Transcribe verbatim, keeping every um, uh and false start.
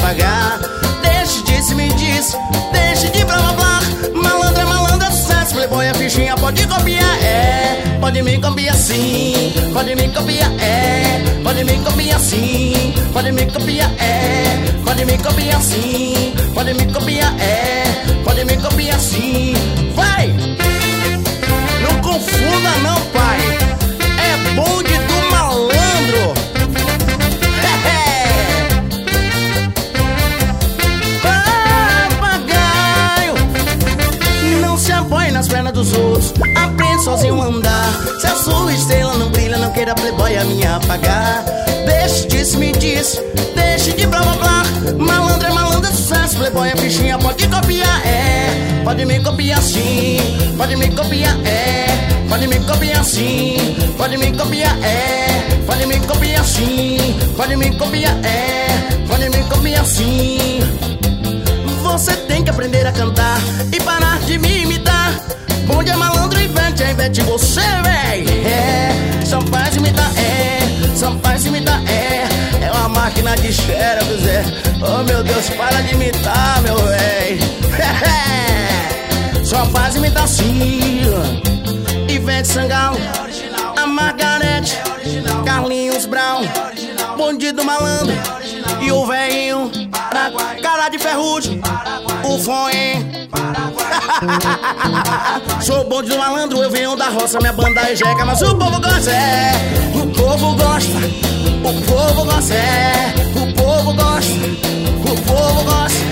apagar. Deixe de se me diz, deixe de blá blá blá. Malandro é malandro, é sucesso, playboy é fichinha, pode copiar, é. Pode me copiar sim, pode me copiar, é. Pode me copiar sim, pode me copiar, é. Pode me copiar sim, pode me copiar, é. Pode me copiar sim. Vai! Não confunda não, pai. É bonde do malandro. Papagaio, não se apoie nas pernas dos outros, aprende sozinho a andar. Se a sua estrela não brilha, não queira playboy a minha apagar. Deixe de se me diz, deixe de blá blá blá. Malandro é malandro, é sucesso, playboy é fichinha, pode copiar, é. Pode me copiar sim, pode me copiar, é. Pode me copiar sim, pode me copiar, é. Pode me copiar sim, pode me copiar, é. Pode me copiar sim. Você tem que aprender a cantar e parar de me imitar. Bonde é malandro, invente, é invente você, véi. É, só faz imitar, é. Só faz imitar, é. É uma máquina de xerox, é. Oh meu Deus, para de imitar, meu véi. Só faz imitar sim. Ivete Sangalo, a Margarete, Carlinhos Brown, bonde do malandro e o velhinho, cara de ferrugem, o Foen. Sou o bonde do malandro, eu venho da roça, minha banda é jeca, mas o povo gosta, é. O povo gosta, o povo gosta, é. O povo gosta, o povo gosta.